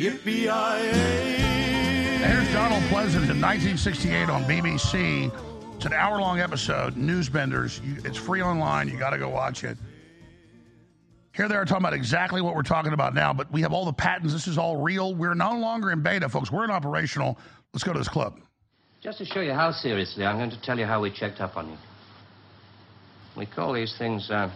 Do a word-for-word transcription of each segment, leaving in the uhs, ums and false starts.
Yippee-yi-yay. Here's Donald Pleasant in nineteen sixty-eight on B B C. It's an hour-long episode, Newsbenders. You, it's free online. You got to go watch it. Here they are talking about exactly what we're talking about now, but we have all the patents. This is all real. We're no longer in beta, folks. We're in operational. Let's go to this clip. Just to show you how seriously, I'm going to tell you how we checked up on you. We call these things uh,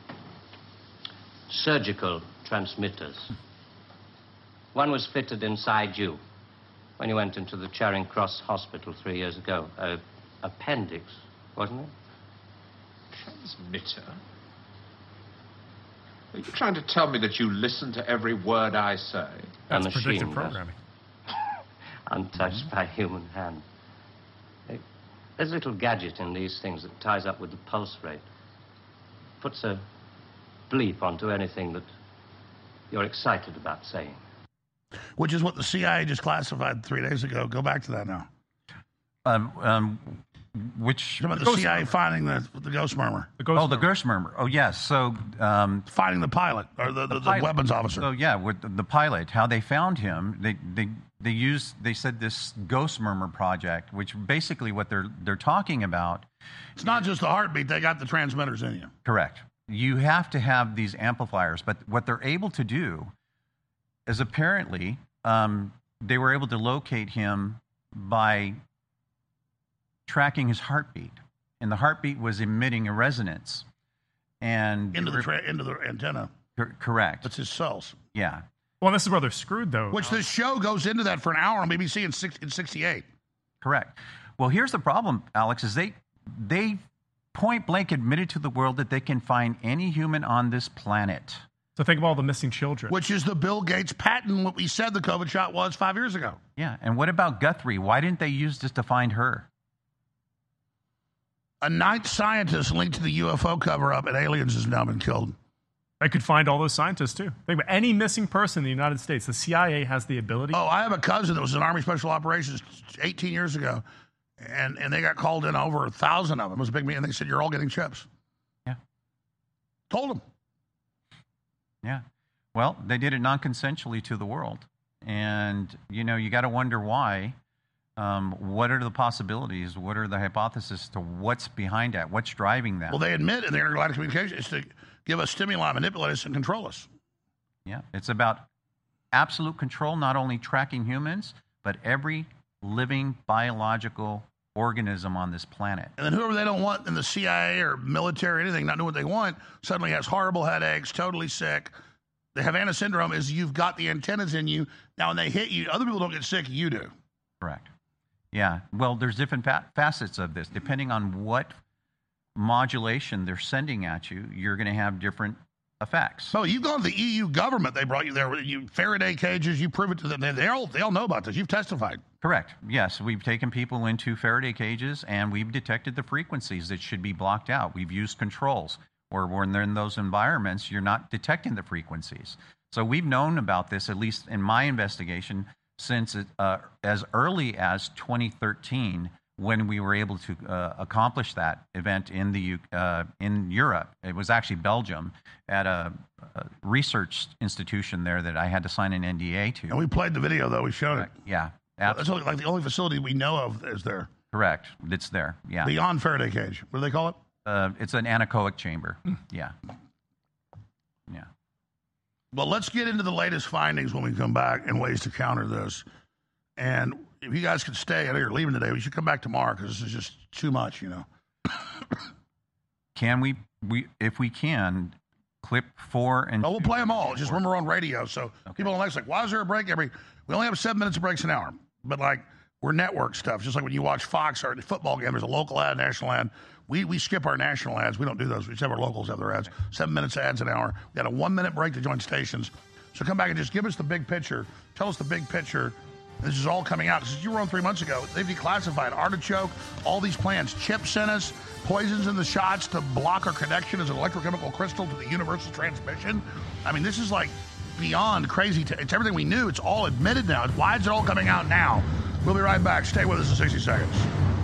surgical transmitters. One was fitted inside you when you went into the Charing Cross Hospital three years ago. Uh, appendix, wasn't it? Transmitter? Are you trying to tell me that you listen to every word I say? That's a machine, predictive programming. Untouched mm-hmm. by human hand. There's a little gadget in these things that ties up with the pulse rate. Puts a bleep onto anything that you're excited about saying. Which is what the C I A just classified three days ago. Go back to that now. Um, um, which about the C I A murmur. finding the the ghost murmur. The ghost oh, murmur. the ghost murmur. Oh, yes. So um, finding the pilot or the, the, the, the weapons officer. Oh, yeah, with the, the pilot. How they found him? They they they used. They said this ghost murmur project, which basically what they're they're talking about. It's not just the heartbeat. They got the transmitters in you. Correct. You have to have these amplifiers, but what they're able to do is apparently um, they were able to locate him by tracking his heartbeat, and the heartbeat was emitting a resonance, and into the tra- into the antenna. Cor- correct. That's his cells. Yeah. Well, this is where they're screwed, though. Which this show goes into that for an hour on B B C in, six, in sixty-eight. Correct. Well, here's the problem, Alex, is they they point blank admitted to the world that they can find any human on this planet. So think of all the missing children. Which is the Bill Gates patent, what we said the COVID shot was five years ago. Yeah, and what about Guthrie? Why didn't they use this to find her? A ninth scientist linked to the U F O cover-up and aliens has now been killed. I could find all those scientists, too. Think about any missing person in the United States. The C I A has the ability. Oh, I have a cousin that was in Army Special Operations eighteen years ago, and, and they got called in over a thousand of them. It was a big meeting, and they said, you're all getting chips. Yeah. Told them. Yeah. Well, they did it non-consensually to the world. And, you know, you got to wonder why. Um, what are the possibilities? What are the hypotheses to what's behind that? What's driving that? Well, they admit in the intergalactic communication is to give us stimuli, manipulate us, and control us. Yeah. It's about absolute control, not only tracking humans, but every living biological organism on this planet. And then whoever they don't want in the C I A or military or anything, not knowing what they want, suddenly has horrible headaches, totally sick. The Havana syndrome is you've got the antennas in you. Now, when they hit you, other people don't get sick, you do. Correct. Yeah. Well, there's different fa- facets of this. Depending on what modulation they're sending at you, you're going to have different effects. So you've gone to the E U government. They brought you there. You Faraday cages. You prove it to them. They, they all they all know about this. You've testified. Correct. Yes, we've taken people into Faraday cages and we've detected the frequencies that should be blocked out. We've used controls, or when they're in those environments, you're not detecting the frequencies. So we've known about this, at least in my investigation, since it, uh, as early as twenty thirteen. When we were able to uh, accomplish that event in the uh, in Europe. It was actually Belgium at a, a research institution there that I had to sign an N D A to. And we played the video, though. We showed it. Yeah, absolutely. That's only, like the only facility we know of is there. Correct. It's there, yeah. Beyond Faraday cage. What do they call it? Uh, it's an anechoic chamber, yeah. Yeah. Well, let's get into the latest findings when we come back and ways to counter this. And if you guys could stay, I know you're leaving today, we should come back tomorrow because this is just too much, you know. Can we, we, if we can, clip four and... Oh, we'll play them all. Just remember we're on radio, so okay. People don't like, like, why is there a break every... We only have seven minutes of breaks an hour, but like, we're network stuff. Just like when you watch Fox or a football game, there's a local ad, national ad. We we skip our national ads. We don't do those. We just have our locals have their ads. Seven minutes ads an hour. We got a one-minute break to join stations. So come back and just give us the big picture. Tell us the big picture. This is all coming out. Because you were on three months ago. They've declassified Artichoke, all these plans. Chip sent us poisons in the shots to block our connection as an electrochemical crystal to the universal transmission. I mean, this is like beyond crazy. T- it's everything we knew. It's all admitted now. Why is it all coming out now? We'll be right back. Stay with us in sixty seconds.